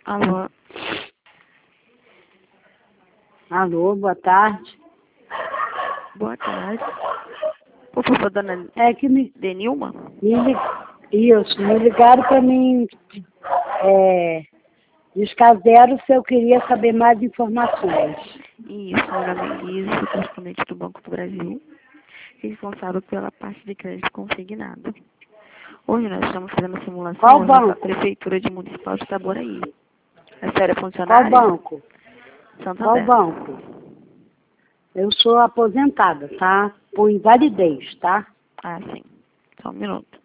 Alô? Alô, boa tarde. Boa tarde. Por favor, dona É que Denilma? Isso, me ligaram para mim descaseiro se eu queria saber mais informações. Isso, meu nome é Elisa, sou correspondente do Banco do Brasil, responsável pela parte de crédito consignado. Hoje nós estamos fazendo a simulação Qual na nossa banco? Prefeitura de Municipal de Itaboraí. A senhora é Qual funcionária? banco? Qual Santander. banco? Eu sou aposentada, tá? Por invalidez, tá? Ah, sim. Só um minuto.